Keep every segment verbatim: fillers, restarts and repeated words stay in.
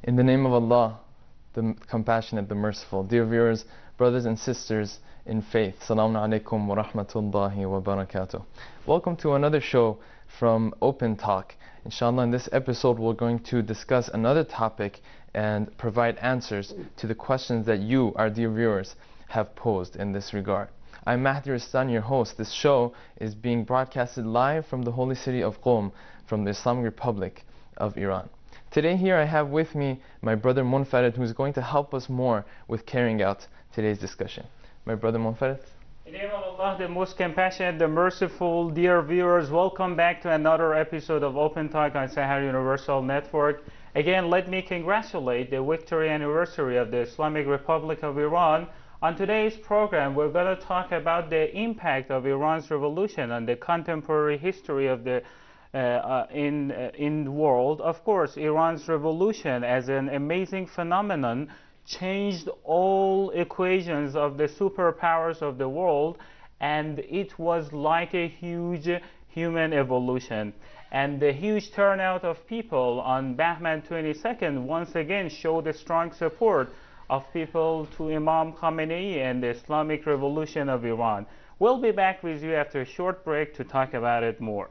In the name of Allah, the Compassionate, the Merciful. Dear viewers, brothers and sisters in faith, Assalamu alaikum wa rahmatullahi wa barakatuh. Welcome to another show from Open Talk. Inshallah, in this episode we're going to discuss another topic and provide answers to the questions that you, our dear viewers, have posed in this regard. I'm Mahdi Ristan, your host. This show is being broadcasted live from the holy city of Qom, from the Islamic Republic of Iran. Today here I have with me my brother Munfarid, who is going to help us more with carrying out today's discussion. My brother Munfarid. In the name of Allah, the most compassionate, the merciful, dear viewers, welcome back to another episode of Open Talk on Sahara Universal Network. Again, let me congratulate the victory anniversary of the Islamic Republic of Iran. On today's program, we're going to talk about the impact of Iran's revolution on the contemporary history of the Uh, uh, in uh, in the world. Of course, Iran's revolution as an amazing phenomenon changed all equations of the superpowers of the world, and it was like a huge human evolution. And the huge turnout of people on Bahman twenty-second once again showed a strong support of people to Imam Khamenei and the Islamic Revolution of Iran. We'll be back with you after a short break to talk about it more.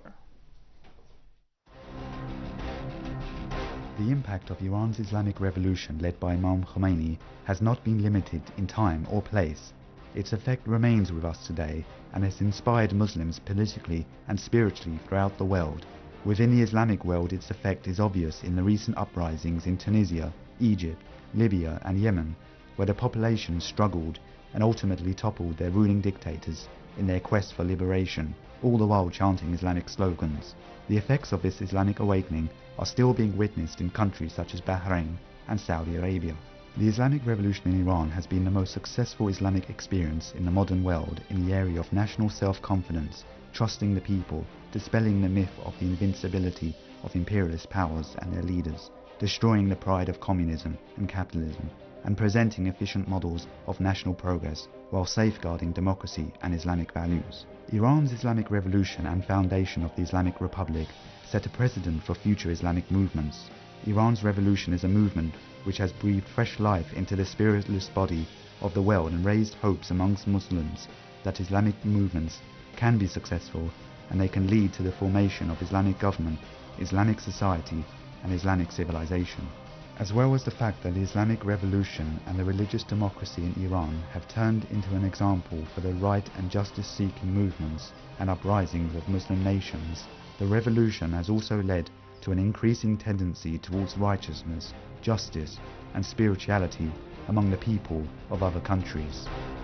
The impact of Iran's Islamic Revolution led by Imam Khomeini has not been limited in time or place. Its effect remains with us today and has inspired Muslims politically and spiritually throughout the world. Within the Islamic world, its effect is obvious in the recent uprisings in Tunisia, Egypt, Libya and Yemen, where the population struggled and ultimately toppled their ruling dictators in their quest for liberation, all the while chanting Islamic slogans. The effects of this Islamic awakening are still being witnessed in countries such as Bahrain and Saudi Arabia. The Islamic Revolution in Iran has been the most successful Islamic experience in the modern world in the area of national self-confidence, trusting the people, dispelling the myth of the invincibility of imperialist powers and their leaders, destroying the pride of communism and capitalism, and presenting efficient models of national progress while safeguarding democracy and Islamic values. Iran's Islamic Revolution and foundation of the Islamic Republic set a precedent for future Islamic movements. Iran's revolution is a movement which has breathed fresh life into the spiritless body of the world and raised hopes amongst Muslims that Islamic movements can be successful and they can lead to the formation of Islamic government, Islamic society and Islamic civilization. As well as the fact that the Islamic Revolution and the religious democracy in Iran have turned into an example for the right and justice-seeking movements and uprisings of Muslim nations, the revolution has also led to an increasing tendency towards righteousness, justice and spirituality among the people of other countries.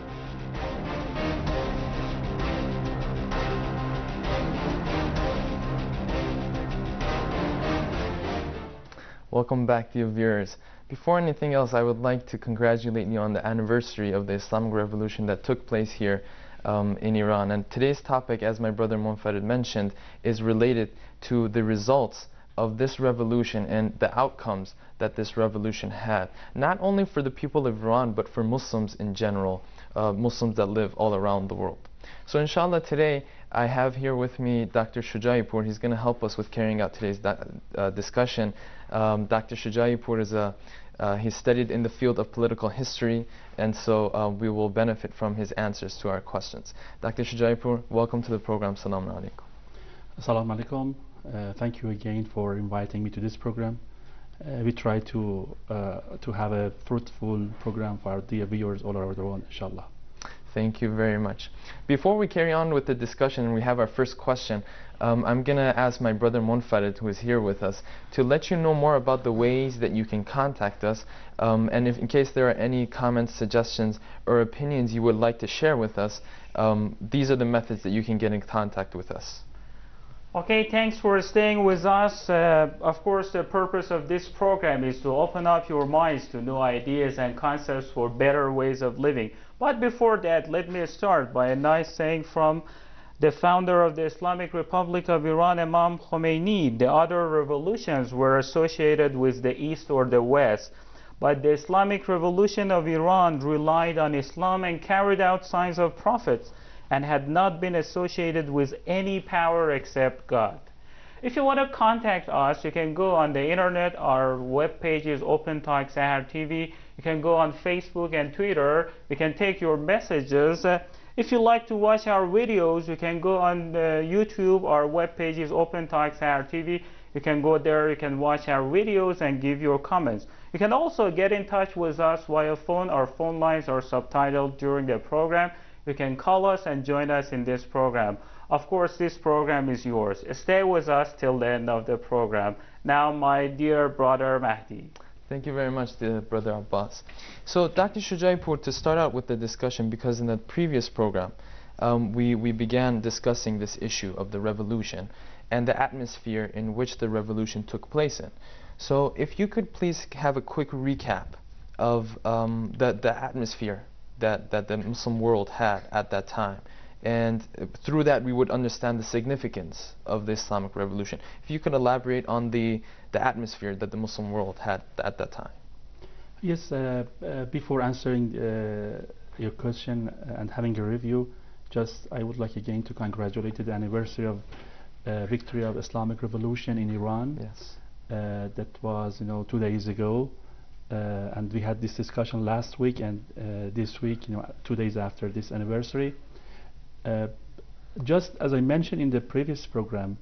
Welcome back, dear viewers. Before anything else, I would like to congratulate you on the anniversary of the Islamic Revolution that took place here um, in Iran. And today's topic, as my brother Munfarid mentioned, is related to the results of this revolution and the outcomes that this revolution had, not only for the people of Iran, but for Muslims in general, uh, Muslims that live all around the world. So inshallah, today I have here with me Doctor Shujaipur. He's going to help us with carrying out today's uh, discussion. Um, Doctor Shujaipur is a uh, he studied in the field of political history, and so uh, we will benefit from his answers to our questions. Doctor Shujaipur, welcome to the program. Assalamu alaikum. Assalamu alaikum. Uh, thank you again for inviting me to this program. Uh, we try to uh, to have a fruitful program for our dear viewers all over the world, inshallah. Thank you very much. Before we carry on with the discussion and we have our first question, um, I'm going to ask my brother Munfarid, who is here with us, to let you know more about the ways that you can contact us, um, and if in case there are any comments, suggestions, or opinions you would like to share with us, um, these are the methods that you can get in contact with us. Okay, thanks for staying with us. Uh, of course, the purpose of this program is to open up your minds to new ideas and concepts for better ways of living. But before that, let me start by a nice saying from the founder of the Islamic Republic of Iran, Imam Khomeini. The other revolutions were associated with the East or the West, but the Islamic Revolution of Iran relied on Islam and carried out signs of prophets, and had not been associated with any power except God. If you want to contact us, you can go on the internet. Our web page is Open Talk Sahar T V. You can go on Facebook and Twitter. We can take your messages. Uh, if you like to watch our videos, you can go on the YouTube. Our web page is Open Talk Sahar T V. You can go there, you can watch our videos and give your comments. You can also get in touch with us via phone. Our phone lines are subtitled during the program. You can call us and join us in this program. Of course, this program is yours. Stay with us till the end of the program. Now, my dear brother Mahdi. Thank you very much, dear Brother Abbas. So, Doctor Shujaipur, to start out with the discussion, because in the previous program, um, we, we began discussing this issue of the revolution and the atmosphere in which the revolution took place in. So, if you could please have a quick recap of um, the, the atmosphere that, that the Muslim world had at that time. And through that, we would understand the significance of the Islamic Revolution. If you could elaborate on the, the atmosphere that the Muslim world had at that time. Yes, uh, uh, before answering uh, your question and having a review, just I would like again to congratulate the anniversary of uh, victory of Islamic Revolution in Iran. Yes. Uh, that was, you know, two days ago. Uh, and we had this discussion last week and uh, this week, you know, two days after this anniversary. Uh, just as I mentioned in the previous program,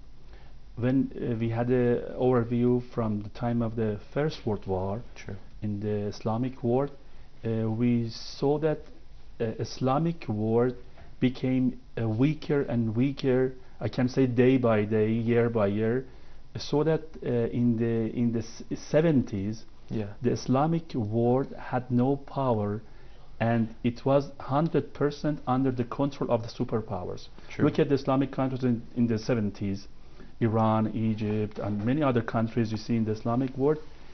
when uh, we had an overview from the time of the First World War True. in the Islamic world, uh, we saw that uh, Islamic world became uh, weaker and weaker. I can say day by day, year by year, so that uh, in the in the seventies, yeah. the Islamic world had no power. And it was one hundred percent under the control of the superpowers. True. Look at the Islamic countries in, in the seventies, Iran, Egypt, and many other countries you see in the Islamic world.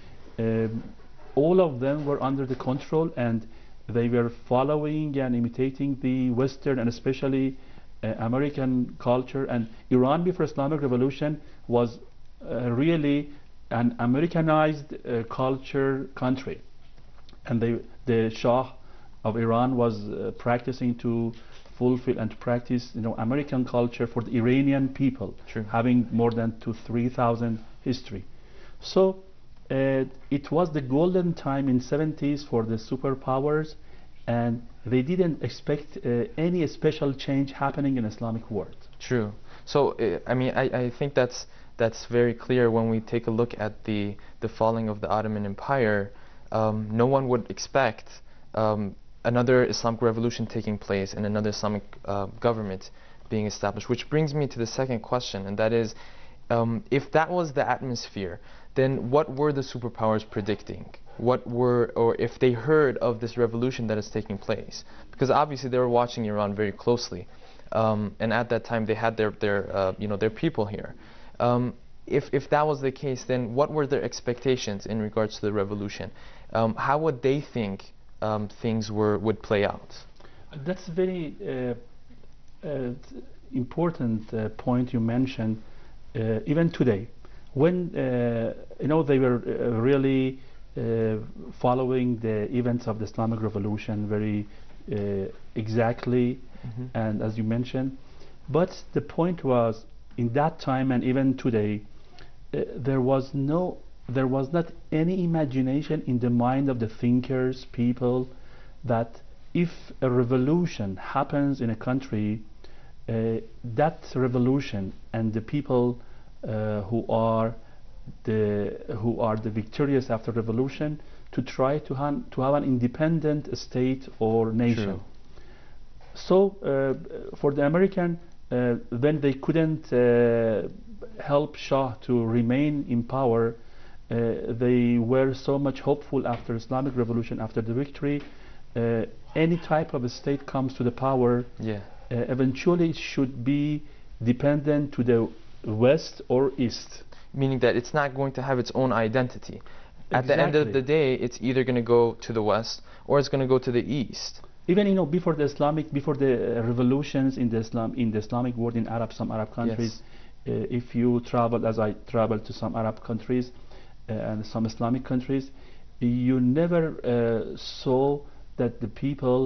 Um, all of them were under the control, and they were following and imitating the Western and especially uh, American culture. And Iran before Islamic Revolution was uh, really an Americanized uh, culture country, and they, the Shah of Iran was uh, practicing to fulfill and to practice, you know, American culture for the Iranian people, True. having more than to three thousand history. So uh, it was the golden time in seventies for the superpowers, and they didn't expect uh, any special change happening in Islamic world. True. So uh, I mean, I, I think that's that's very clear when we take a look at the the falling of the Ottoman Empire. Um, no one would expect um, another Islamic revolution taking place and another Islamic uh, government being established, which brings me to the second question, and that is, um, if that was the atmosphere, then what were the superpowers predicting? What were, or if they heard of this revolution that is taking place? Because obviously they were watching Iran very closely, um, and at that time they had their, their uh, you know, their people here. Um, if, if that was the case, then what were their expectations in regards to the revolution? Um, how would they think Um, things were would play out? That's a very uh, uh, important uh, point you mentioned. Uh, even today, when uh, you know they were uh, really uh, following the events of the Islamic Revolution very uh, exactly, mm-hmm. and as you mentioned, but the point was in that time and even today, uh, there was no. There was not any imagination in the mind of the thinkers, people, that if a revolution happens in a country, uh, that revolution and the people uh, who are the who are the victorious after revolution to try to, han to have an independent state or nation. True. So uh, for the American, uh, when they couldn't uh, help Shah to remain in power, Uh, they were so much hopeful after Islamic Revolution, after the victory. Uh, any type of a state comes to the power, yeah. uh, eventually it should be dependent to the West or East. Meaning that it's not going to have its own identity. At Exactly. the end of the day, it's either going to go to the West or it's going to go to the East. Even, you know, before the Islamic, before the uh, revolutions in the Islam, in the Islamic world, in Arab, some Arab countries, yes. uh, if you traveled, as I traveled to some Arab countries, Uh, and some Islamic countries, you never uh, saw that the people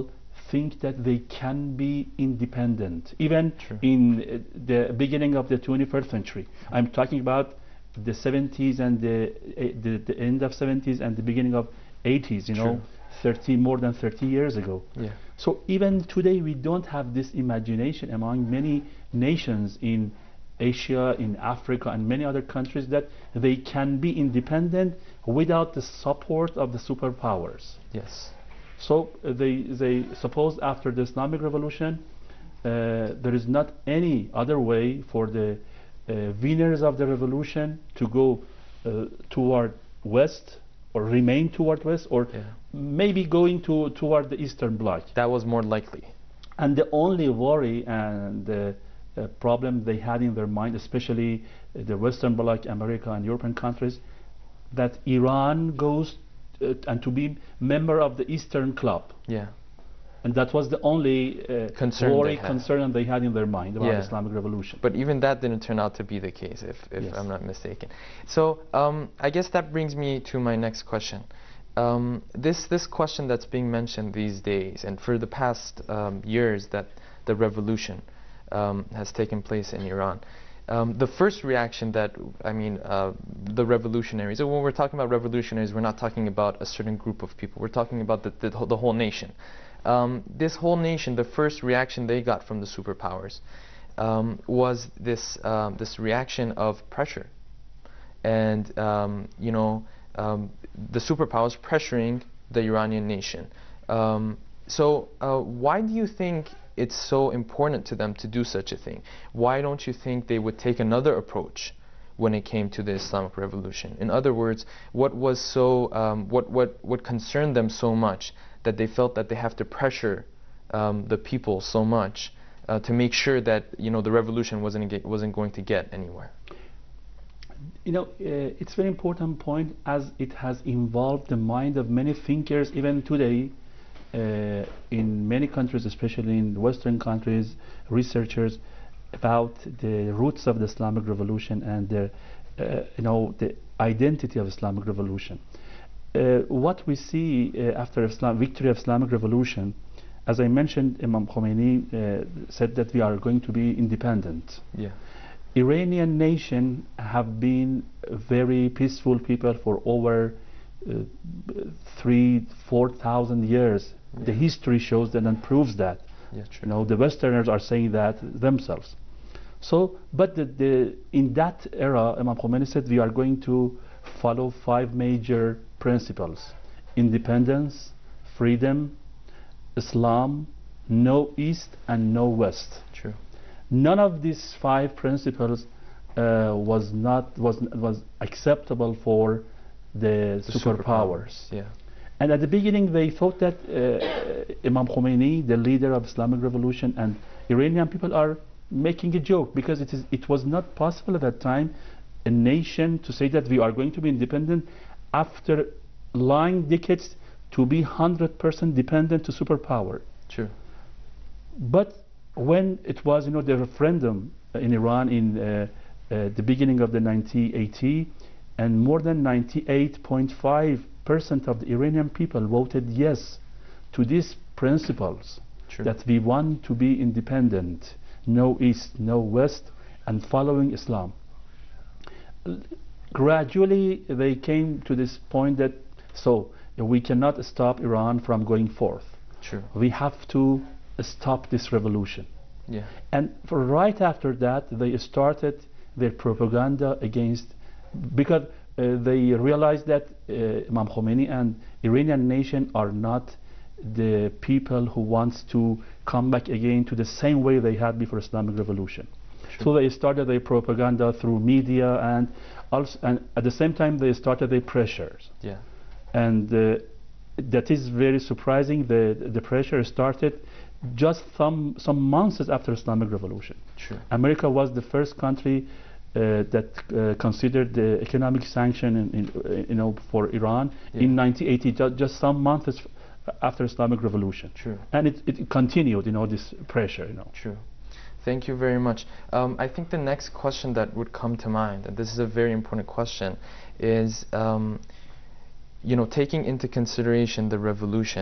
think that they can be independent, even True. in uh, the beginning of the twenty-first century. I'm talking about the seventies and the, uh, the, the end of seventies and the beginning of eighties, you know, True. thirty, more than thirty years ago. Yeah. So even today we don't have this imagination among many nations in Asia, in Africa and many other countries that they can be independent without the support of the superpowers. Yes. So uh, they, they suppose after the Islamic Revolution uh, there is not any other way for the uh, winners of the revolution to go uh, toward west or remain toward west or Yeah. maybe going to toward the Eastern Bloc. That was more likely. And the only worry and the uh, problem they had in their mind, especially uh, the Western Bloc, America and European countries, that Iran goes uh, and to be member of the Eastern Club. Yeah. And that was the only uh, Concern worry, they had. concern they had in their mind about Yeah. the Islamic Revolution. But even that didn't turn out to be the case, if, if Yes. I'm not mistaken. So um, I guess that brings me to my next question. Um, this this question that's being mentioned these days, and for the past um, years that the revolution um, has taken place in Iran. Um, the first reaction that, I mean, uh, the revolutionaries, so when we're talking about revolutionaries, we're not talking about a certain group of people, we're talking about the, the, the whole nation. Um, this whole nation, the first reaction they got from the superpowers um, was this, um, this reaction of pressure. And, um, you know, um, the superpowers pressuring the Iranian nation. Um, so uh, why do you think it's so important to them to do such a thing? Why don't you think they would take another approach when it came to the Islamic Revolution? In other words, what was so, um, what, what, what concerned them so much that they felt that they have to pressure um, the people so much uh, to make sure that, you know, the revolution wasn't, get, wasn't going to get anywhere? You know, uh, it's a very important point as it has involved the mind of many thinkers even today uh, in many countries, especially in Western countries, researchers about the roots of the Islamic Revolution and the, uh, you know, the identity of Islamic Revolution. Uh, what we see uh, after Islam, victory of Islamic Revolution, as I mentioned, Imam Khomeini uh, said that we are going to be independent. Yeah. Iranian nation have been very peaceful people for over uh, three, four thousand years. Yeah. The history shows that and proves that. Yeah, true. You know, the Westerners are saying that themselves. So, but the, the, in that era, Imam Khomeini said we are going to follow five major principles: independence, freedom, Islam, no East and no West. True. None of these five principles uh, was not was was acceptable for the, The superpowers. superpowers, yeah. And at the beginning, they thought that uh, Imam Khomeini, the leader of Islamic Revolution, and Iranian people are making a joke because it is it was not possible at that time a nation to say that we are going to be independent after long decades to be one hundred percent dependent to superpower. True. But when it was, you know, the referendum in Iran in uh, uh, the beginning of the nineteen eighty, and more than ninety-eight point five percent of the Iranian people voted yes to these principles. True. That we want to be independent, no East, no West, and following Islam. L- gradually they came to this point that so we cannot stop Iran from going forth. True. We have to stop this revolution. Yeah. And for right after that, they started their propaganda against, because uh, they realized that uh, Imam Khomeini and Iranian nation are not the people who wants to come back again to the same way they had before Islamic Revolution. True. So they started their propaganda through media, and also, and at the same time they started their pressures. Yeah. And uh, that is very surprising. The the pressure started just some some months after Islamic Revolution. True. America was the first country uh, that uh, considered the economic sanction in, in, uh, you know, for Iran Yeah. in nineteen eighty, ju just some months after Islamic Revolution. True. And it, it continued, you know, this pressure, you know. True. Thank you very much. Um, I think the next question that would come to mind, and this is a very important question, is um, you know, taking into consideration the revolution,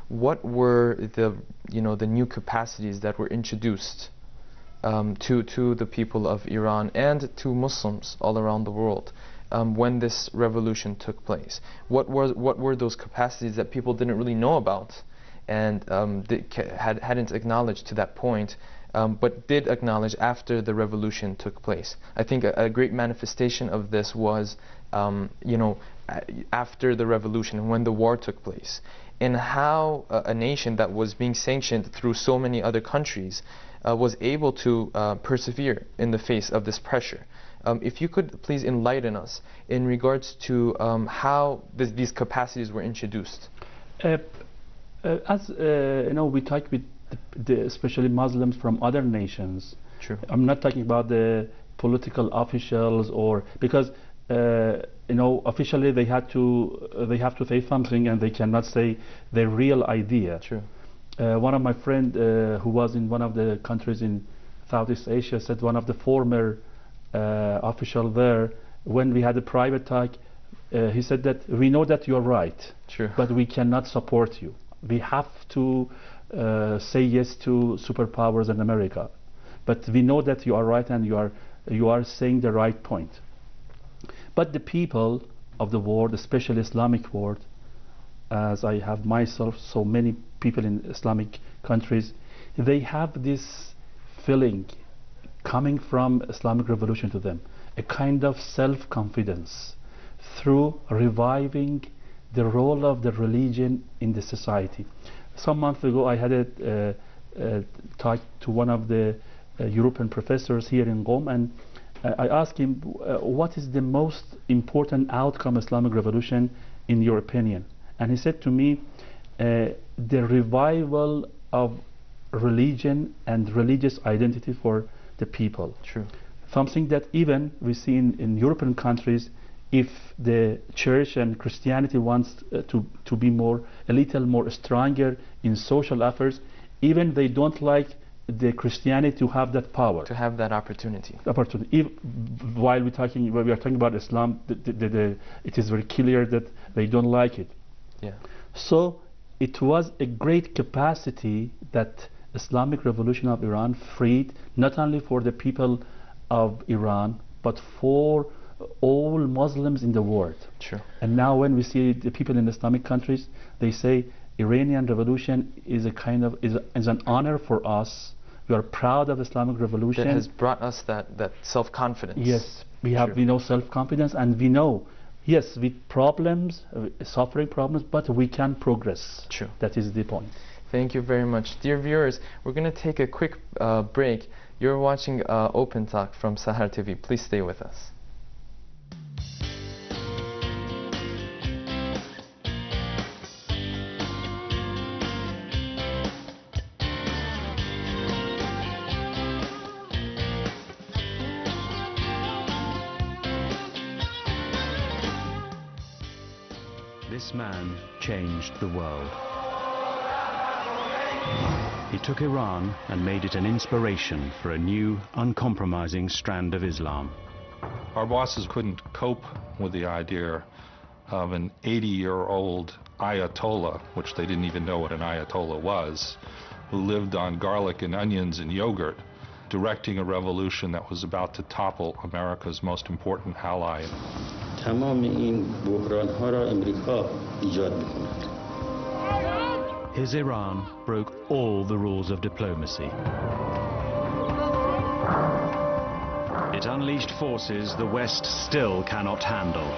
what were the, you know, the new capacities that were introduced um, to, to the people of Iran and to Muslims all around the world um, when this revolution took place? What were, what were those capacities that people didn't really know about and um, had, hadn't acknowledged to that point, um, but did acknowledge after the revolution took place? I think a, a great manifestation of this was, um, you know, after the revolution, when the war took place, and how uh, a nation that was being sanctioned through so many other countries uh, was able to uh, persevere in the face of this pressure. Um, if you could please enlighten us in regards to um, how th these capacities were introduced. Uh, uh, as uh, you know, we talk with the, the, especially Muslims from other nations. True. I'm not talking about the political officials, or because uh, you know, officially they had to uh, they have to say something and they cannot say their real idea. True. Uh, one of my friend uh, who was in one of the countries in Southeast Asia said one of the former uh, official there, when we had a private talk, uh, he said that we know that you're right, True. but we cannot support you. We have to uh, say yes to superpowers in America, but we know that you are right and you are you are saying the right point. But the people of the world, especially Islamic world, as I have myself, so many people in Islamic countries, they have this feeling coming from Islamic revolution to them, a kind of self-confidence through reviving the role of the religion in the society. Some months ago I had a uh, uh, talk to one of the uh, European professors here in Qom, and I asked him, uh, what is the most important outcome of Islamic revolution in your opinion? And he said to me, uh, the revival of religion and religious identity for the people. True. Something that even we see in, in European countries, if the church and Christianity wants uh, to, to be more, a little more stronger in social efforts, even they don't like the Christianity to have that power, To have that opportunity. opportunity. If, while we talking, while we are talking about Islam, the, the, the, the, it is very clear that they don't like it. Yeah. So it was a great capacity that Islamic Revolution of Iran freed, not only for the people of Iran, but for all Muslims in the world. True. And now when we see the people in Islamic countries, they say Iranian revolution is a kind of is, a, is an honor for us. We are proud of Islamic revolution. That has brought us that, that self-confidence. Yes, we have True. we know self-confidence, and we know, yes, with problems, uh, suffering problems, but we can progress. True. That is the point. Thank you very much. Dear viewers, we're going to take a quick uh, break. You're watching uh, Open Talk from Sahar T V. Please stay with us. This man changed the world. He took Iran and made it an inspiration for a new, uncompromising strand of Islam. Our bosses couldn't cope with the idea of an eighty-year-old Ayatollah, which they didn't even know what an Ayatollah was, who lived on garlic and onions and yogurt, directing a revolution that was about to topple America's most important ally. تمام این بحران‌ها را امریکا ایجاد می‌کند. His Iran broke all the rules of diplomacy. It unleashed forces the West still cannot handle.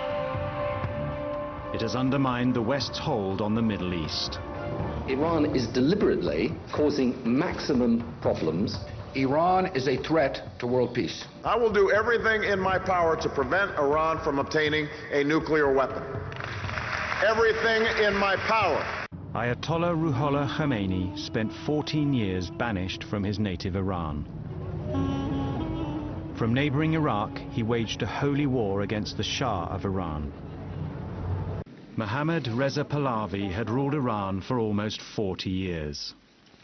It has undermined the West's hold on the Middle East. Iran is deliberately causing maximum problems. Iran is a threat to world peace. I will do everything in my power to prevent Iran from obtaining a nuclear weapon. Everything in my power. Ayatollah Ruhollah Khomeini spent fourteen years banished from his native Iran. From neighboring Iraq, he waged a holy war against the Shah of Iran. Mohammad Reza Pahlavi had ruled Iran for almost forty years.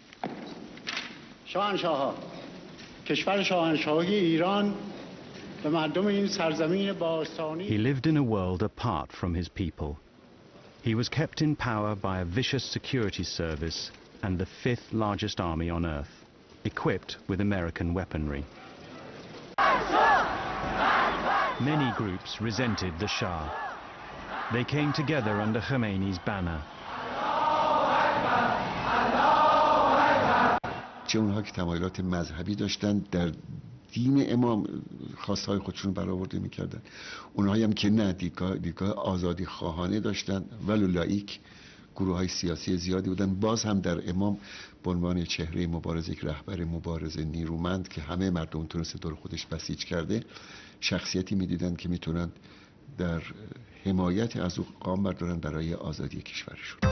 شاهنشاه‌ها کشور شاهنشاهی ایران به مردم این سرزمین باستانی. He lived in a world apart from his people. He was kept in power by a vicious security service and the fifth largest army on earth, equipped with American weaponry. Many groups resented the Shah. They came together under Khomeini's banner. چه اونها که تمایلات مذهبی داشتن در دین امام خواستهای خودشون برآورده میکردن، اونهایی هم که نه دیدگاه, دیدگاه آزادی خواهانه داشتن ولو لایک، گروه های سیاسی زیادی بودن. باز هم در امام به عنوان چهره مبارزه، یک رهبر مبارزه نیرومند که همه مردم تونسته دور خودش بسیج کرده، شخصیتی میدیدن که میتونن در حمایت از او قام بردارن برای آزادی کشورشون.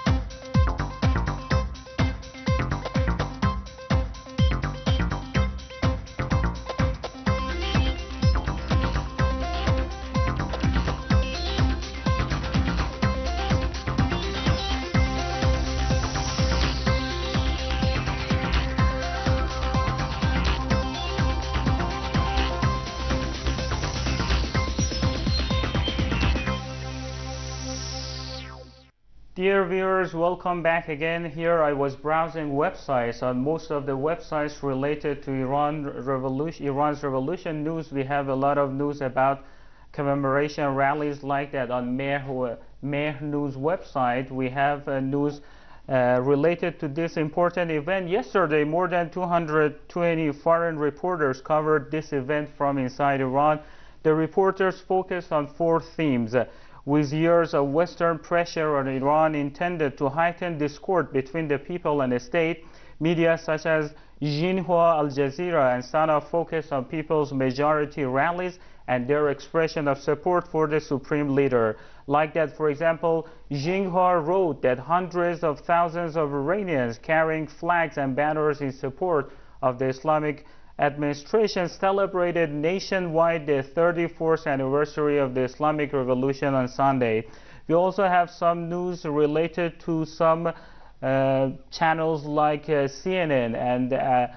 Dear viewers, welcome back again. Here I was browsing websites. On most of the websites related to Iran revolution, Iran's revolution news, we have a lot of news about commemoration rallies like that. On Mehr, Mehr News website, we have uh, news uh, related to this important event. Yesterday, more than two hundred twenty foreign reporters covered this event from inside Iran. The reporters focused on four themes. Uh, with years of Western pressure on Iran intended to heighten discord between the people and the state, media such as Xinhua, Al Jazeera, and Sana focused on people's majority rallies and their expression of support for the supreme leader. Like that, for example, Xinhua wrote that hundreds of thousands of Iranians carrying flags and banners in support of the Islamic administration celebrated nationwide the thirty-fourth anniversary of the Islamic Revolution on Sunday. We also have some news related to some uh, channels like uh, C N N and uh,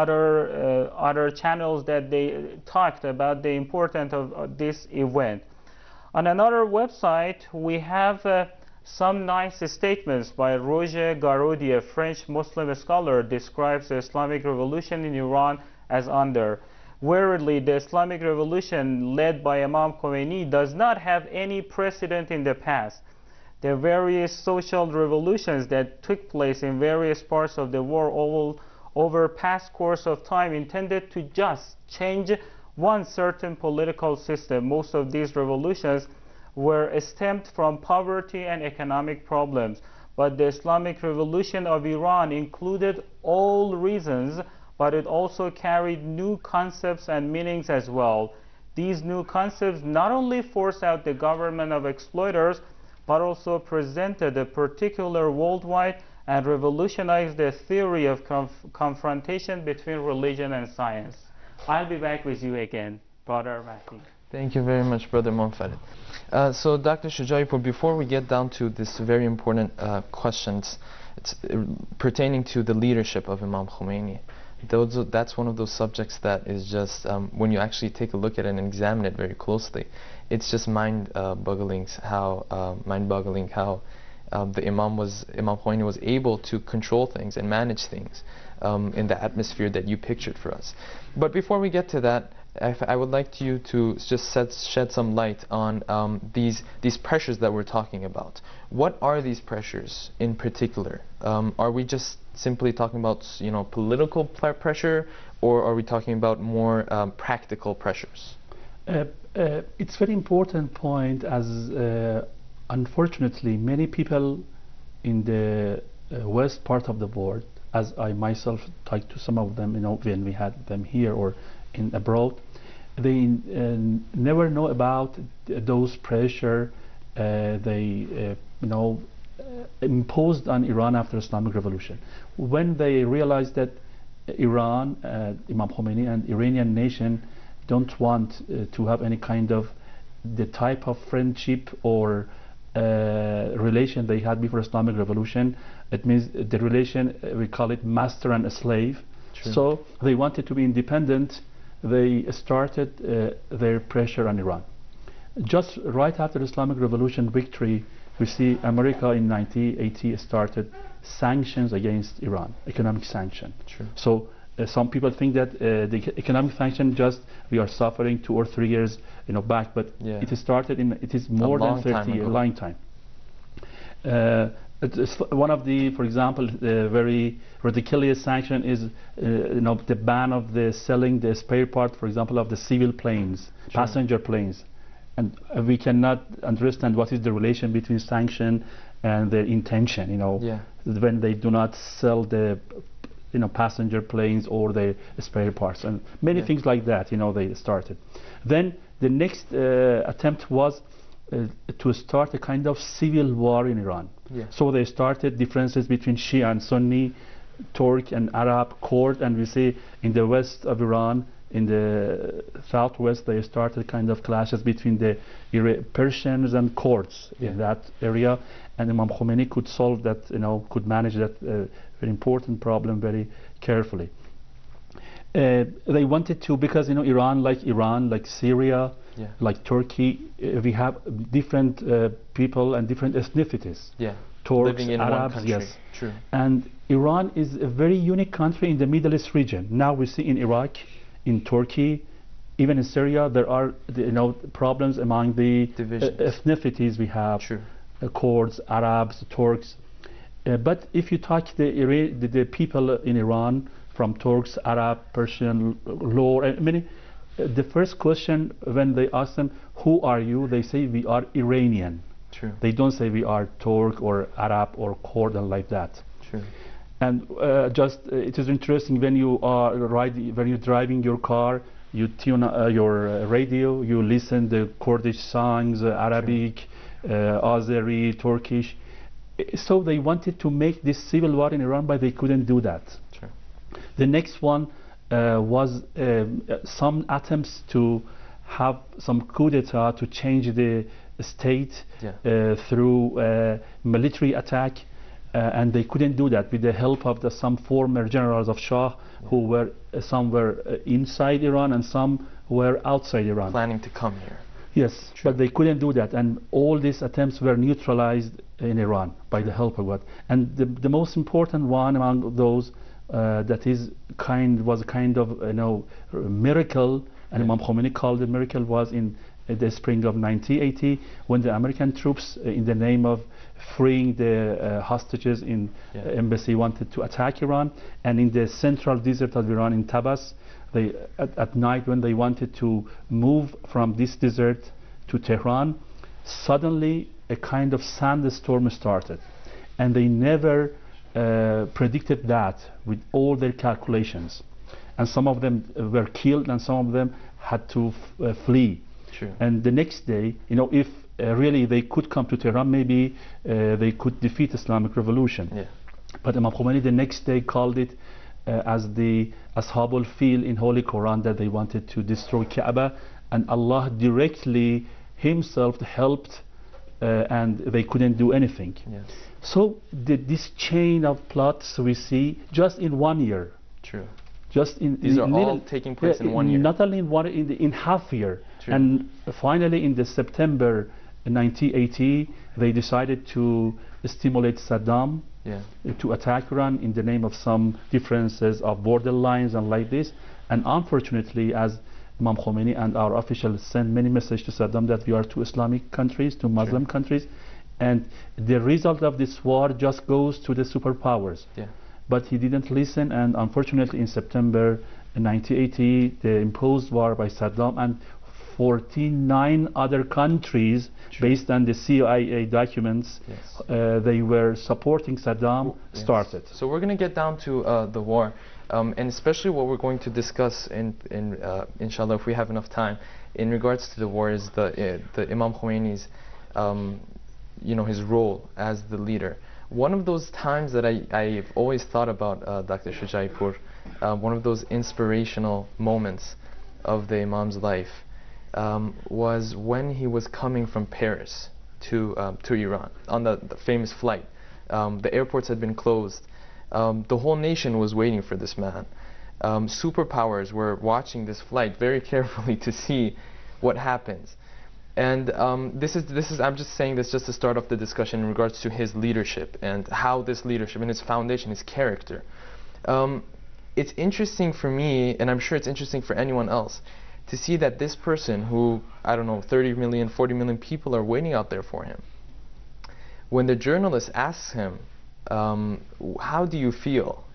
other uh, other channels that they talked about the importance of, of this event. On another website, we have uh, some nice statements by Roger Garodi, a French Muslim scholar, describes the Islamic Revolution in Iran as under. Verily, the Islamic Revolution led by Imam Khomeini does not have any precedent in the past. The various social revolutions that took place in various parts of the world all over past course of time intended to just change one certain political system. Most of these revolutions were stemmed from poverty and economic problems. But the Islamic Revolution of Iran included all reasons, but it also carried new concepts and meanings as well. These new concepts not only forced out the government of exploiters, but also presented a particular worldwide and revolutionized the theory of conf confrontation between religion and science. I'll be back with you again, Brother Mahdi. Thank you very much, Brother Monfared. Uh, so, Doctor Shojaipur, before we get down to this very important uh, questions it's, uh, pertaining to the leadership of Imam Khomeini, Those, that's one of those subjects that is just, um, when you actually take a look at it and examine it very closely, it's just mind-boggling uh, how, uh, mind-boggling how um, the Imam was, Imam Khomeini was able to control things and manage things um, in the atmosphere that you pictured for us. But before we get to that, I, I would like you to just set, shed some light on um, these these pressures that we're talking about. What are these pressures in particular? Um, are we just simply talking about, you know, political pressure, or are we talking about more um, practical pressures? Uh, uh, it's a very important point, as uh, unfortunately many people in the uh, west part of the world, as I myself talked to some of them, you know, when we had them here or in abroad, they uh, never know about th those pressure uh, they uh, you know uh, imposed on Iran after Islamic Revolution. When they realized that Iran, uh, Imam Khomeini and Iranian nation don't want uh, to have any kind of the type of friendship or uh, relation they had before Islamic Revolution. It means the relation, uh, we call it master and a slave. True. So they wanted to be independent. They started uh, their pressure on Iran. Just right after Islamic Revolution victory we see America in nineteen eighty started sanctions against Iran, economic sanction. True. So uh, some people think that uh, the economic sanction just we are suffering two or three years, you know, back, but yeah. it started in it is more than thirty years, a long time. Uh, it's one of the, for example, the very ridiculous sanction is, uh, you know, the ban of the selling the spare part, for example, of the civil planes, sure. passenger planes, and uh, we cannot understand what is the relation between sanction and the intention. You know, yeah. when they do not sell the, you know, passenger planes or the spare parts, and many yeah. things like that. You know, they started. Then the next uh, attempt was uh, to start a kind of civil war in Iran. Yeah. So they started differences between Shia and Sunni, Turk and Arab, Kurd, and we see in the west of Iran, in the southwest, they started kind of clashes between the Ira Persians and Kurds yeah. in that area, and Imam Khomeini could solve that, you know, could manage that uh, very important problem very carefully. Uh, they wanted to, because, you know, Iran, like Iran, like Syria, yeah. like Turkey, uh, we have different uh, people and different ethnicities. Yeah. Turks, living in Arabs, one country. yes. True. And Iran is a very unique country in the Middle East region. Now we see in Iraq, in Turkey, even in Syria, there are, the, you know, problems among the uh, ethnicities we have. True. Uh, Kurds, Arabs, Turks. Uh, but if you talk the, the, the people in Iran, from Turks, Arab, Persian, Lor, I mean, uh, the first question when they ask them, who are you? They say, we are Iranian. True. They don't say we are Turk or Arab or Kurd and like that. True. And uh, just uh, it is interesting when you are riding, when you're driving your car, you tune uh, your uh, radio, you listen the Kurdish songs, uh, Arabic, uh, Azeri, Turkish. So they wanted to make this civil war in Iran, but they couldn't do that. True. The next one uh, was um, some attempts to have some coup d'etat to change the state yeah. uh, through uh, military attack, uh, and they couldn't do that with the help of the, some former generals of Shah, yeah. who were uh, some were uh, inside Iran and some were outside Iran. Planning to come here. Yes, True. But they couldn't do that, and all these attempts were neutralized in Iran by True. The help of God. And the, the most important one among those uh, that is kind was a kind of, you know, miracle, and yeah. Imam Khomeini called the miracle, was in uh, the spring of nineteen eighty, when the American troops, uh, in the name of freeing the uh, hostages in yeah. uh, embassy, wanted to attack Iran, and in the central desert of Iran, in Tabas, they at, at night when they wanted to move from this desert to Tehran, suddenly a kind of sandstorm started, and they never uh, predicted that with all their calculations, and some of them uh, were killed and some of them had to f uh, flee. True. And the next day, you know, if uh, really they could come to Tehran, maybe uh, they could defeat Islamic Revolution. Yeah. But Imam Khomeini the next day called it uh, as the Ashabul Fil in Holy Quran, that they wanted to destroy Kaaba, and Allah directly himself helped, uh, and they couldn't do anything. Yes. So the, this chain of plots we see just in one year. True. Just in these in are all taking place yeah, in one year. Not only in one, in, the, in half year. True. And finally, in the September nineteen eighty, they decided to stimulate Saddam yeah. to attack Iran in the name of some differences of border lines and like this. And unfortunately, as Imam Khomeini and our officials sent many messages to Saddam that we are two Islamic countries, two Muslim True. countries, and the result of this war just goes to the superpowers. Yeah. But he didn't listen, and unfortunately in September nineteen eighty, the imposed war by Saddam and forty-nine other countries, True. based on the C I A documents, yes. uh, they were supporting Saddam, oh, yes. started. So we're going to get down to uh, the war, um, and especially what we're going to discuss, in, in uh, inshallah, if we have enough time, in regards to the war, is the, uh, the Imam Khomeini's, um, you know, his role as the leader. One of those times that I, I've always thought about, uh, Doctor Shujaipur, uh, one of those inspirational moments of the Imam's life um, was when he was coming from Paris to, um, to Iran on the, the famous flight. Um, the airports had been closed. Um, the whole nation was waiting for this man. Um, superpowers were watching this flight very carefully to see what happens. And um, this is this is I'm just saying this just to start off the discussion in regards to his leadership and how this leadership and his foundation, his character. Um, it's interesting for me, and I'm sure it's interesting for anyone else, to see that this person who, I don't know, thirty million, forty million people are waiting out there for him. When the journalist asks him, um, how do you feel?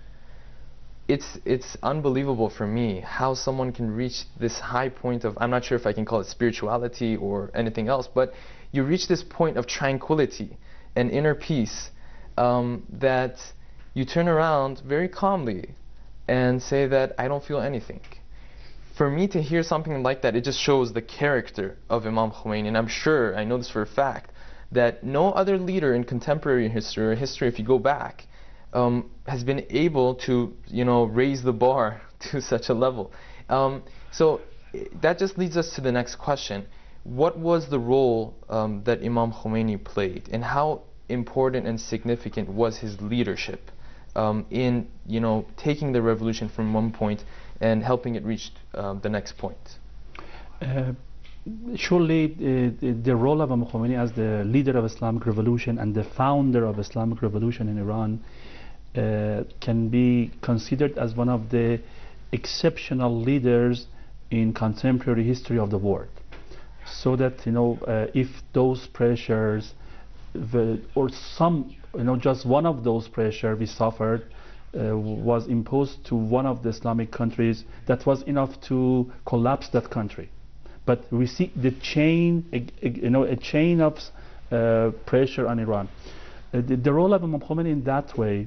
It's, it's unbelievable for me how someone can reach this high point of, I'm not sure if I can call it spirituality or anything else, but you reach this point of tranquility and inner peace um, that you turn around very calmly and say that I don't feel anything. For me to hear something like that, it just shows the character of Imam Khomeini, and I'm sure, I know this for a fact, that no other leader in contemporary history or history, if you go back, um, has been able to, you know, raise the bar to such a level. Um, so that just leads us to the next question. What was the role um, that Imam Khomeini played, and how important and significant was his leadership um, in, you know, taking the revolution from one point and helping it reach um, the next point? Uh, surely uh, the, the role of Imam Khomeini as the leader of Islamic revolution and the founder of Islamic revolution in Iran uh, can be considered as one of the exceptional leaders in contemporary history of the world. So that, you know, uh, if those pressures the, or some, you know, just one of those pressures we suffered Uh, was imposed to one of the Islamic countries, that was enough to collapse that country. But we see the chain, a, a, you know, a chain of uh, pressure on Iran. Uh, the, the role of Imam Khomeini in that way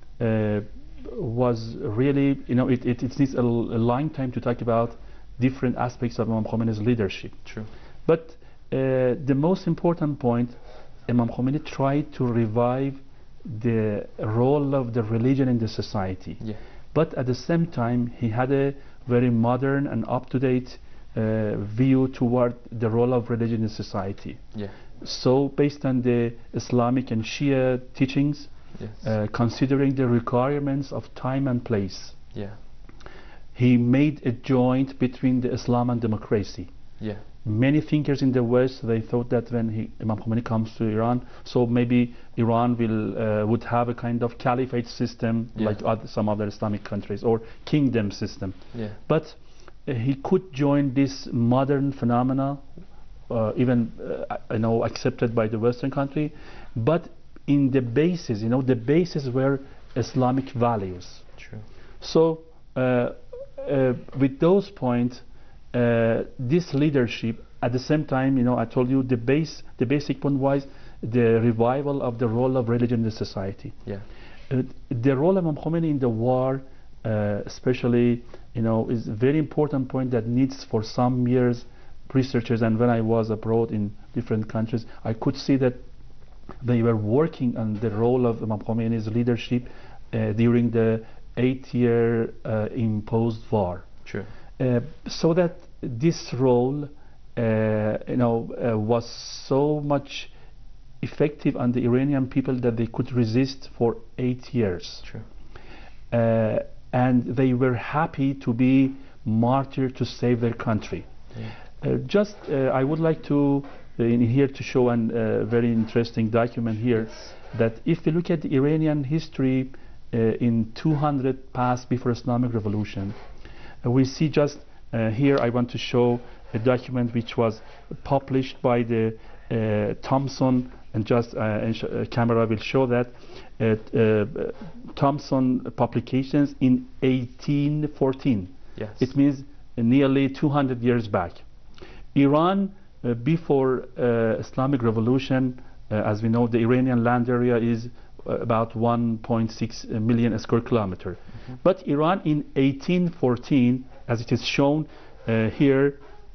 uh, was really, you know, it, it, it needs a, a long time to talk about different aspects of Imam Khomeini's leadership. True. But uh, the most important point, Imam Khomeini tried to revive the role of the religion in the society. Yeah. But at the same time, he had a very modern and up-to-date uh, view toward the role of religion in society. Yeah. So based on the Islamic and Shia teachings, yes. uh, considering the requirements of time and place, yeah. he made a joint between the Islam and democracy. Yeah. Many thinkers in the West, they thought that when he, Imam Khomeini comes to Iran, so maybe Iran will uh, would have a kind of caliphate system, yeah. like other, some other Islamic countries, or kingdom system. Yeah. But uh, he could join this modern phenomena, uh, even uh, you know, accepted by the Western country, but in the basis, you know, the basis were Islamic values. True. So uh, uh, with those points, Uh, this leadership, at the same time, you know, I told you the base, the basic point was the revival of the role of religion in the society. Yeah. Uh, the role of Imam Khomeini in the war, uh, especially, you know, is a very important point that needs for some years researchers. And when I was abroad in different countries, I could see that they were working on the role of Imam Khomeini's leadership uh, during the eight-year uh, imposed war. True. Uh, so that this role, uh, you know, uh, was so much effective on the Iranian people that they could resist for eight years. True. Uh, and they were happy to be martyred to save their country. Yeah. Uh, just, uh, I would like to, uh, in here to show a uh, very interesting document here, yes. that if we look at the Iranian history uh, in two hundred past before Islamic revolution, Uh, we see just uh, here I want to show a document which was published by the uh, Thomson, and just uh, and sh uh, camera will show that uh, uh, Thomson publications in eighteen fourteen. Yes. It means nearly two hundred years back. Iran, uh, before uh, Islamic revolution, uh, as we know, the Iranian land area is about one point six million square kilometer. Mm-hmm. But Iran in eighteen fourteen, as it is shown uh, here,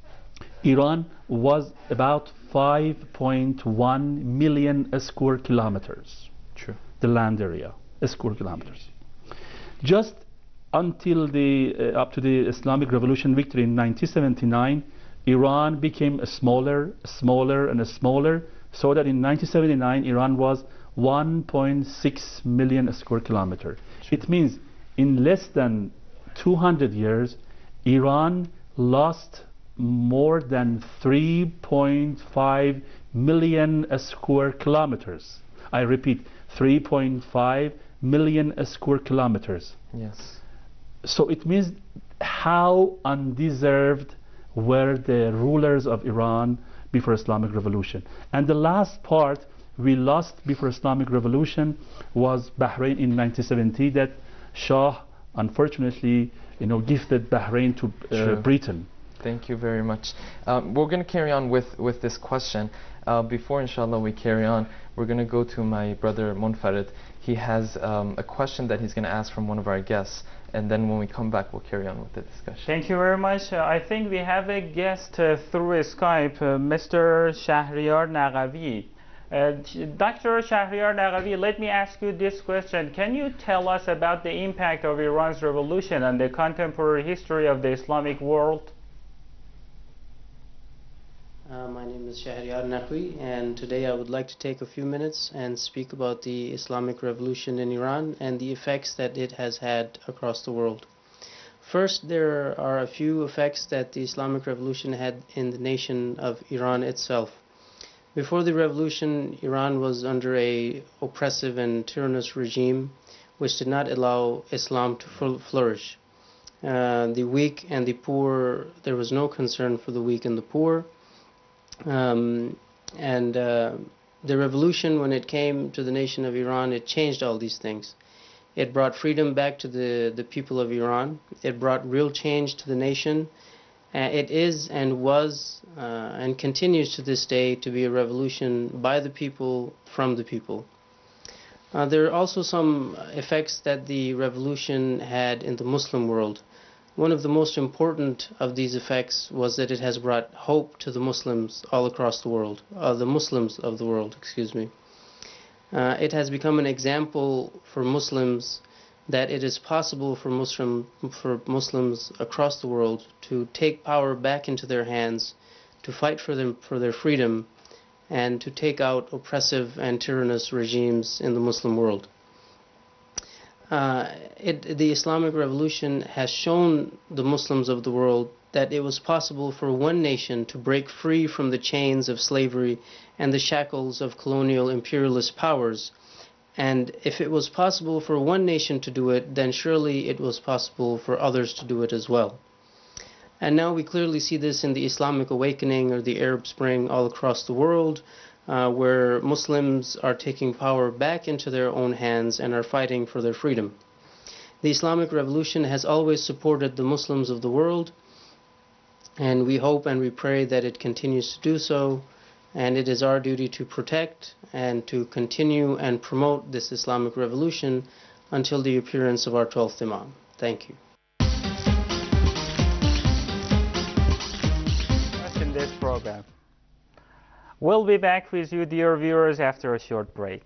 Iran was about five point one million square kilometers. True. The land area, square kilometers. Just until the uh, up to the Islamic Revolution victory in nineteen seventy-nine, Iran became a smaller, smaller, and a smaller, so that in nineteen seventy-nine Iran was one point six million square kilometer. Sure. It means in less than two hundred years, Iran lost more than three point five million square kilometers. I repeat, three point five million square kilometers. Yes. So it means how undeserved were the rulers of Iran before Islamic Revolution. And the last part we lost before Islamic Revolution was Bahrain in nineteen seventy, that Shah unfortunately, you know, gifted Bahrain to uh, Britain. Thank you very much. Um, we're going to carry on with, with this question. Uh, before, inshallah, we carry on, we're going to go to my brother Monfarid. He has um, a question that he's going to ask from one of our guests, and then when we come back, we'll carry on with the discussion. Thank you very much. Uh, I think we have a guest uh, through Skype, uh, Mister Shahriyar Naqavi. Uh, Doctor Shahriyar Naqavi, let me ask you this question. Can you tell us about the impact of Iran's revolution on the contemporary history of the Islamic world? Uh, my name is Shahriyar Naqavi, and today I would like to take a few minutes and speak about the Islamic Revolution in Iran and the effects that it has had across the world. First, there are a few effects that the Islamic Revolution had in the nation of Iran itself. Before the revolution, Iran was under a oppressive and tyrannous regime which did not allow Islam to flourish. Uh, the weak and the poor, there was no concern for the weak and the poor. Um, and uh, the revolution, when it came to the nation of Iran, it changed all these things. It brought freedom back to the, the people of Iran. It brought real change to the nation. Uh, it is and was uh, and continues to this day to be a revolution by the people, from the people. Uh, there are also some effects that the revolution had in the Muslim world. One of the most important of these effects was that it has brought hope to the Muslims all across the world, uh, the Muslims of the world, excuse me. Uh, it has become an example for Muslims that it is possible for Muslim for Muslims across the world to take power back into their hands, to fight for them for their freedom, and to take out oppressive and tyrannous regimes in the Muslim world. Uh, it, the Islamic Revolution has shown the Muslims of the world that it was possible for one nation to break free from the chains of slavery and the shackles of colonial imperialist powers. And if it was possible for one nation to do it, then surely it was possible for others to do it as well. And now we clearly see this in the Islamic awakening or the Arab Spring all across the world, uh, where Muslims are taking power back into their own hands and are fighting for their freedom. The Islamic Revolution has always supported the Muslims of the world, and we hope and we pray that it continues to do so. And it is our duty to protect and to continue and promote this Islamic revolution until the appearance of our twelfth Imam. Thank you. In this program. We'll be back with you, dear viewers, after a short break.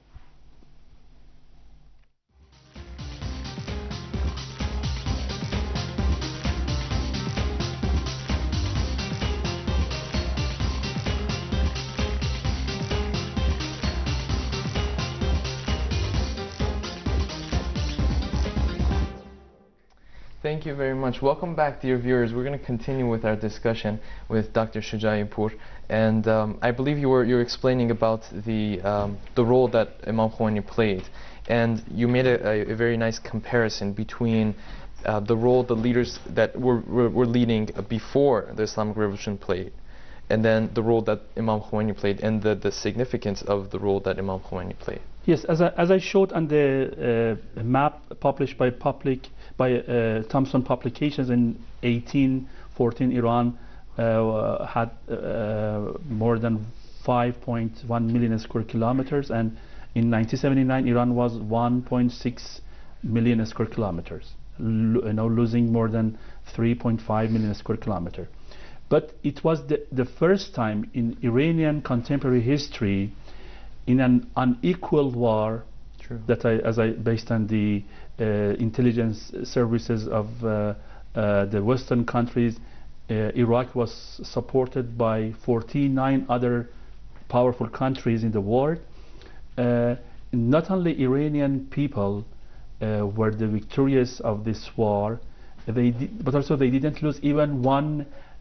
Thank you very much. Welcome back, dear viewers. We're going to continue with our discussion with Doctor Shujaipour, and um, I believe you were you were explaining about the um, the role that Imam Khomeini played, and you made a, a, a very nice comparison between uh, the role the leaders that were, were were leading before the Islamic Revolution played, and then the role that Imam Khomeini played, and the the significance of the role that Imam Khomeini played. Yes, as I, as I showed on the uh, map published by public by uh, Thomson Publications in eighteen fourteen, Iran uh, had uh, more than five point one million square kilometers, and in nineteen seventy-nine Iran was one point six million square kilometers, L you know, losing more than three point five million square kilometers. But it was the, the first time in Iranian contemporary history, in an unequal war, True. that I, as I based on the uh, intelligence services of uh, uh, the Western countries, uh, Iraq was supported by forty-nine other powerful countries in the world. Uh, not only Iranian people uh, were the victorious of this war, they did, but also they didn't lose even one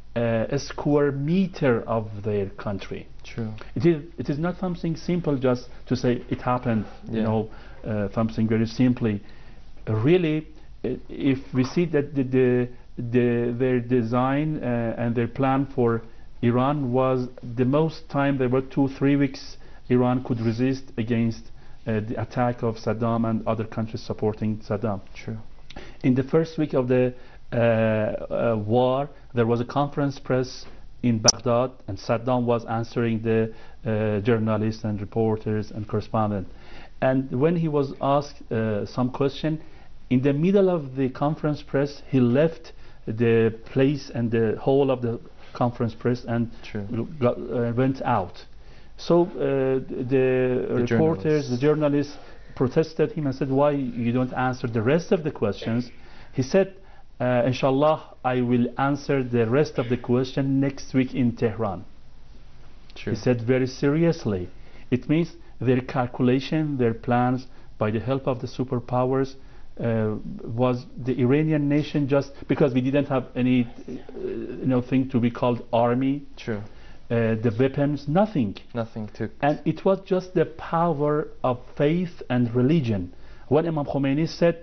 uh, a square meter of their country. True. It is, it is not something simple just to say it happened, Yeah. you know, uh, something very simply. Uh, really, uh, if we see that the, the, the, their design uh, and their plan for Iran was the most time, there were two, three weeks Iran could resist against uh, the attack of Saddam and other countries supporting Saddam. True. In the first week of the uh, uh, war, there was a conference press in Baghdad, and Saddam was answering the uh, journalists and reporters and correspondents. And when he was asked uh, some question, in the middle of the conference press, he left the place and the whole of the conference press and got, uh, went out. So uh, the, the reporters, journalists. the journalists protested him and said, why you don't answer the rest of the questions? He said, uh, inshallah, I will answer the rest of the question next week in Tehran. True. He said very seriously. It means their calculation, their plans, by the help of the superpowers, uh, was the Iranian nation, just because we didn't have any uh, you know, thing to be called army. True. Uh, the weapons, nothing. Nothing to. And it was just the power of faith and religion. When Imam Khomeini said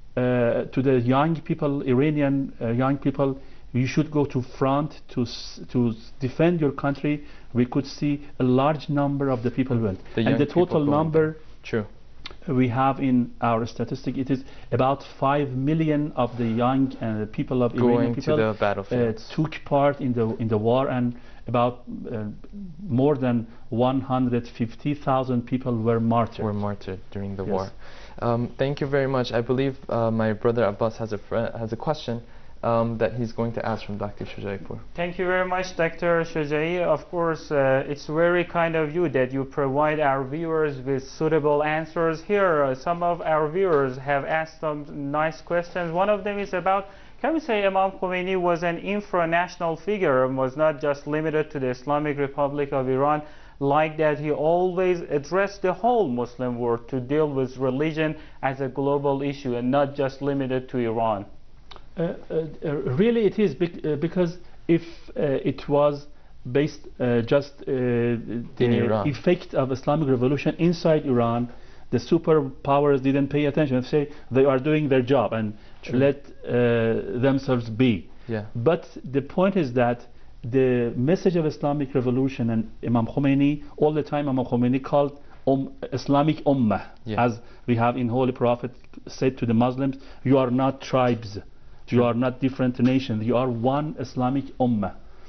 uh, to the young people, Iranian uh, young people, you should go to front to s to defend your country, we could see a large number of the people went. The and young the total people going. number True. we have in our statistic, it is about five million of the young uh, people of Going Iranian people to the battlefield. uh, took part in the in the war, and about uh, more than one hundred fifty thousand people were martyred. Were martyred during the Yes. war. Um, thank you very much. I believe uh, my brother Abbas has a fr has a question um, that he's going to ask from Doctor Shujaipour. Thank you very much, Doctor Shujai. Of course, uh, it's very kind of you that you provide our viewers with suitable answers. Here, uh, some of our viewers have asked some nice questions. One of them is about, can we say Imam Khomeini was an infranational figure and was not just limited to the Islamic Republic of Iran? Like that, he always addressed the whole Muslim world to deal with religion as a global issue and not just limited to Iran. Uh, uh, uh, really, it is bec uh, because if uh, it was based uh, just uh, the Iran. effect of Islamic revolution inside Iran, the superpowers didn't pay attention. They say they are doing their job and True. let uh, themselves be. Yeah. But the point is that the message of Islamic revolution, and Imam Khomeini, all the time Imam Khomeini called um, Islamic Ummah, Yeah. as we have in Holy Prophet said to the Muslims, you are not tribes, you are not different nations, you are one Islamic Ummah.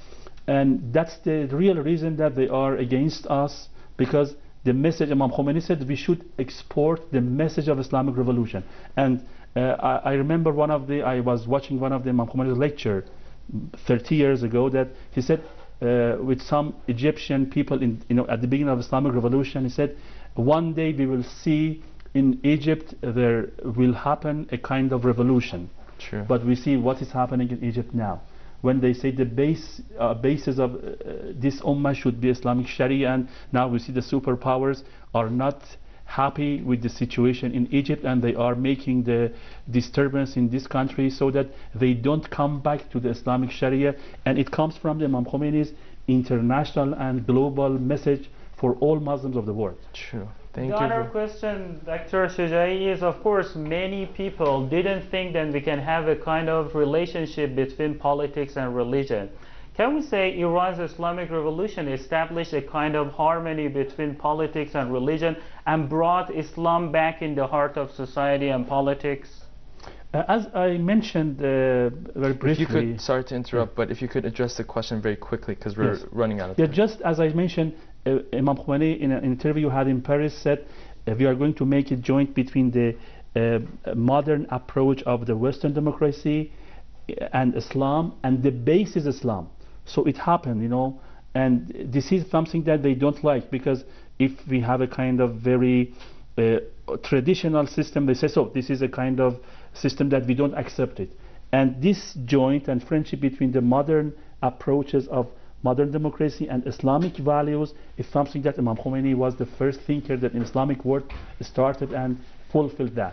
And that's the real reason that they are against us, because the message, Imam Khomeini said we should export the message of Islamic revolution. And uh, I, I remember one of the, I was watching one of the Imam Khomeini's lecture thirty years ago, that he said uh, with some Egyptian people in, you know, at the beginning of Islamic revolution, he said one day we will see in Egypt there will happen a kind of revolution. True. But we see what is happening in Egypt now. When they say the base uh, basis of uh, this ummah should be Islamic Sharia, and now we see the superpowers are not happy with the situation in Egypt, and they are making the disturbance in this country so that they don't come back to the Islamic Sharia. And it comes from the Imam Khomeini's international and global message for all Muslims of the world. True. Thank the you. other question, Doctor Shujai, is of course many people didn't think that we can have a kind of relationship between politics and religion. Can we say Iran's Islamic Revolution established a kind of harmony between politics and religion and brought Islam back in the heart of society and politics? Uh, as I mentioned uh, very briefly, If you could, sorry to interrupt, but if you could address the question very quickly, because we're Yes. running out of Yeah, time. just as I mentioned, uh, Imam Khomeini in an interview had in Paris said uh, we are going to make a joint between the uh, modern approach of the Western democracy and Islam, and the base is Islam. So it happened, you know, and this is something that they don't like, because if we have a kind of very uh, traditional system, they say, so this is a kind of system that we don't accept it. And this joint and friendship between the modern approaches of modern democracy and Islamic values is something that Imam Khomeini was the first thinker that in Islamic world started and fulfilled that.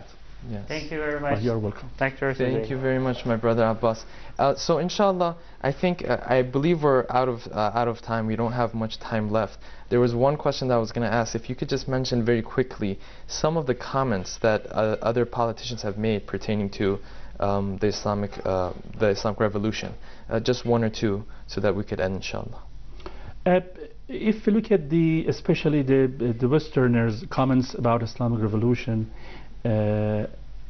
Yes. Thank you very much. Oh, you're welcome. Doctor Thank you very much, my brother Abbas. Uh, so, inshallah, I think uh, I believe we're out of uh, out of time. We don't have much time left. There was one question that I was going to ask. If you could just mention very quickly some of the comments that uh, other politicians have made pertaining to um, the Islamic uh, the Islamic Revolution, uh, just one or two, so that we could end, inshallah. Uh, if you look at the, especially the the Westerners' comments about Islamic Revolution, uh,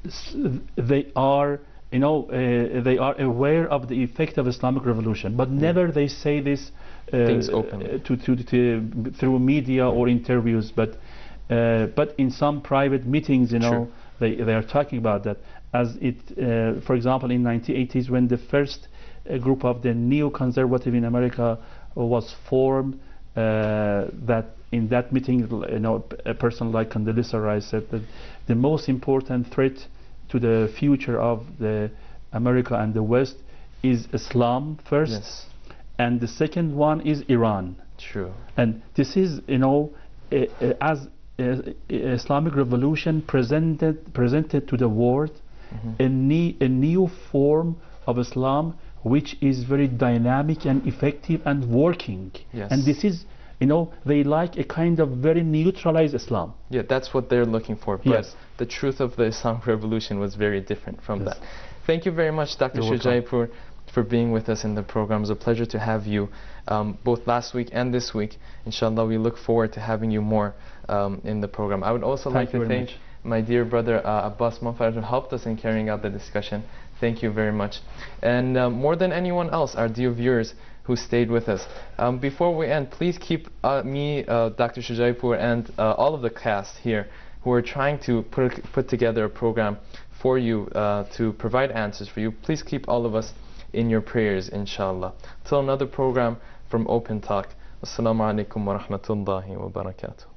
they are, you know, uh, they are aware of the effect of Islamic Revolution, but never they say this uh, Things openly. to, to, to through media or interviews. But uh, but in some private meetings, you know, True. they they are talking about that. As it, uh, for example, in nineteen eighties, when the first uh, group of the neoconservative in America was formed, uh, that in that meeting, you know, a person like Condoleezza Rice said that the most important threat to the future of the America and the West is Islam first, Yes. and the second one is Iran. True. And this is, you know, uh, uh, as uh, Islamic Revolution presented presented to the world Mhm. a, ne a new form of Islam, which is very dynamic and effective and working. Yes. And this is, you know, they like a kind of very neutralized Islam. Yeah, that's what they're looking for. But Yes. the truth of the Islamic Revolution was very different from Yes. that. Thank you very much, Doctor You're welcome. Shujaipur, for being with us in the program. It was a pleasure to have you um, both last week and this week. Inshallah, we look forward to having you more um, in the program. I would also Thank like you to very thank much. my dear brother uh, Abbas Monfared, who helped us in carrying out the discussion. Thank you very much. And uh, more than anyone else, our dear viewers who stayed with us. Um, before we end, please keep uh, me, uh, Doctor Shujaipur, and uh, all of the cast here who are trying to put, put together a program for you uh, to provide answers for you. Please keep all of us in your prayers, inshallah. Till another program from Open Talk. Assalamu alaikum wa rahmatullahi wa barakatuh.